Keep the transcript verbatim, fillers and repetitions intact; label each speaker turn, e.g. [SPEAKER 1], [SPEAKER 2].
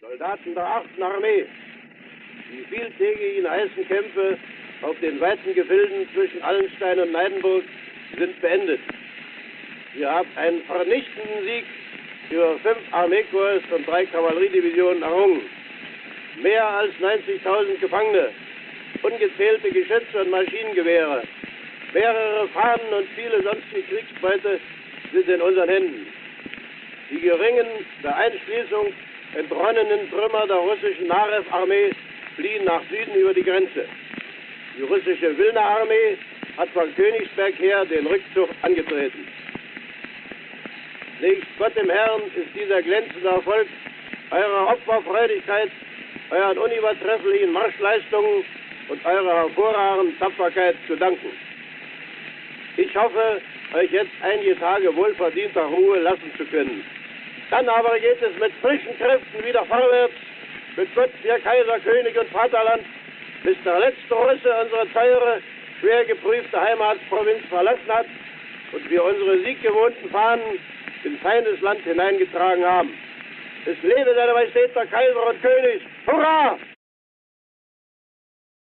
[SPEAKER 1] Soldaten der achten Armee, die vieltägigen heißen Kämpfe auf den weiten Gefilden zwischen Allenstein und Neidenburg sind beendet. Ihr habt einen vernichtenden Sieg über fünf Armeekorps und drei Kavalleriedivisionen errungen. Mehr als neunzigtausend Gefangene, ungezählte Geschütze und Maschinengewehre, mehrere Fahnen und viele sonstige Kriegsbeute sind in unseren Händen. Die geringen, der Einschließung entronnenen Trümmer der russischen Narew-Armee fliehen nach Süden über die Grenze. Die russische Wilna-Armee hat von Königsberg her den Rückzug angetreten. Nächst Gott dem Herrn ist dieser glänzende Erfolg eurer Opferfreudigkeit, euren unübertrefflichen Marschleistungen und eurer hervorragenden Tapferkeit zu danken. Ich hoffe, euch jetzt einige Tage wohlverdienter Ruhe lassen zu können. Dann aber geht es mit frischen Kräften wieder vorwärts, mit Gott, der Kaiser, König und Vaterland, bis der letzte Russe unsere teure, schwer geprüfte Heimatsprovinz verlassen hat und wir unsere sieggewohnten Fahnen in feindes Land hineingetragen haben. Es lebe seine Majestät der Kaiser und König! Hurra!